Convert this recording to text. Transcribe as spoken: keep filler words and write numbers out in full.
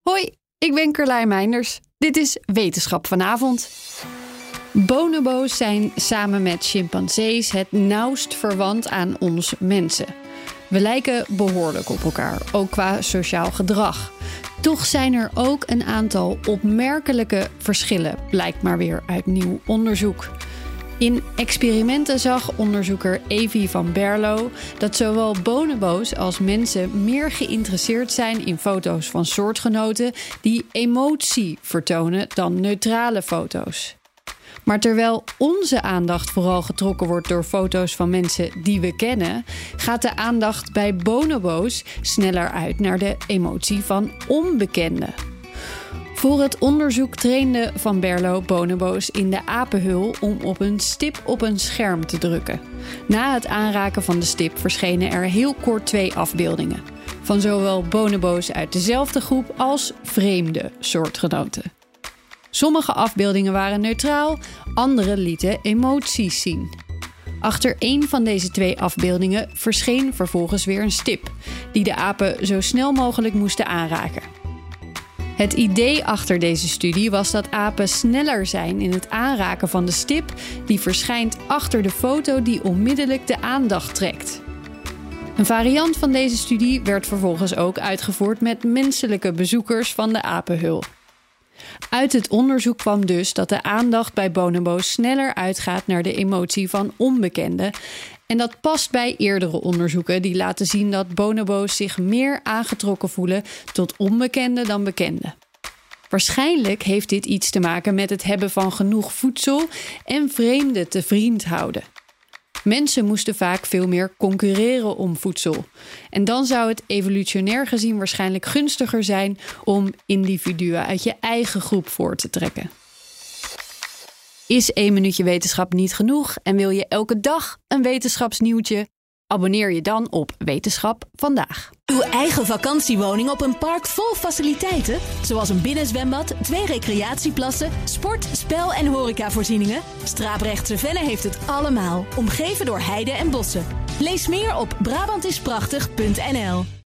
Hoi, ik ben Carlijn Meinders. Dit is Wetenschap vanavond. Bonobo's zijn samen met chimpansees het nauwst verwant aan ons mensen. We lijken behoorlijk op elkaar, ook qua sociaal gedrag. Toch zijn er ook een aantal opmerkelijke verschillen, blijkt maar weer uit nieuw onderzoek. In experimenten zag onderzoeker Avi van Berlo dat zowel bonobo's als mensen meer geïnteresseerd zijn in foto's van soortgenoten die emotie vertonen dan neutrale foto's. Maar terwijl onze aandacht vooral getrokken wordt door foto's van mensen die we kennen, gaat de aandacht bij bonobo's sneller uit naar de emotie van onbekenden. Voor het onderzoek trainde Van Berlo bonobo's in de apenhul om op een stip op een scherm te drukken. Na het aanraken van de stip verschenen er heel kort twee afbeeldingen. Van zowel bonobo's uit dezelfde groep als vreemde soortgenoten. Sommige afbeeldingen waren neutraal, andere lieten emoties zien. Achter één van deze twee afbeeldingen verscheen vervolgens weer een stip, die de apen zo snel mogelijk moesten aanraken. Het idee achter deze studie was dat apen sneller zijn in het aanraken van de stip die verschijnt achter de foto die onmiddellijk de aandacht trekt. Een variant van deze studie werd vervolgens ook uitgevoerd met menselijke bezoekers van de apenhul. Uit het onderzoek kwam dus dat de aandacht bij bonobo's sneller uitgaat naar de emotie van onbekenden. En dat past bij eerdere onderzoeken die laten zien dat bonobo's zich meer aangetrokken voelen tot onbekenden dan bekenden. Waarschijnlijk heeft dit iets te maken met het hebben van genoeg voedsel en vreemden te vriend houden. Mensen moesten vaak veel meer concurreren om voedsel. En dan zou het evolutionair gezien waarschijnlijk gunstiger zijn om individuen uit je eigen groep voor te trekken. Is één minuutje wetenschap niet genoeg en wil je elke dag een wetenschapsnieuwtje? Abonneer je dan op Wetenschap Vandaag. Uw eigen vakantiewoning op een park vol faciliteiten, zoals een binnenzwembad, twee recreatieplassen, sport, spel- en horecavoorzieningen. Straaprechtse Venne heeft het allemaal, omgeven door heide en bossen. Lees meer op Brabant is prachtig punt n l.